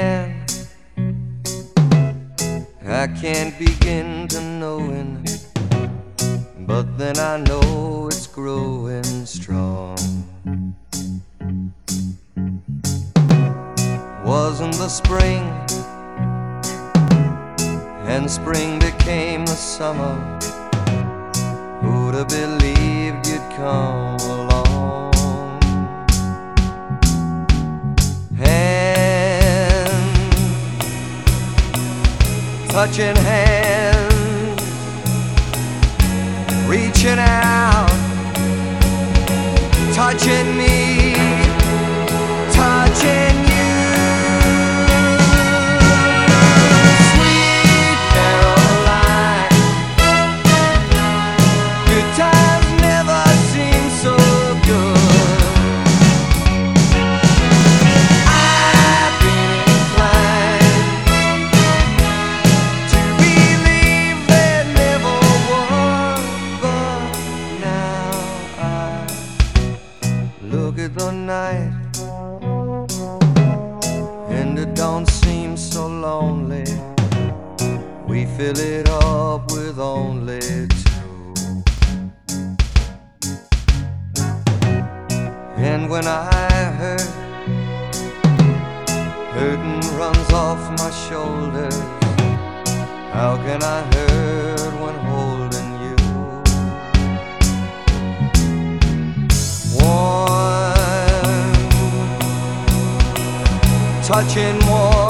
hand, I can't begin to knowing, but then I know it's growing strong. Wasn't the spring, and spring became the summer. Who'd have believed you'd come along? Hand, touching hands, reaching out, touching me, touching you. Sweet Caroline, good times never seem so good. I've been inclined to believe there never was, but now I look at the night and it don't seem so lonely. We fill it up with only two. And when I hurting runs off my shoulders, how can I hurt when holding you? Warm, touching warm,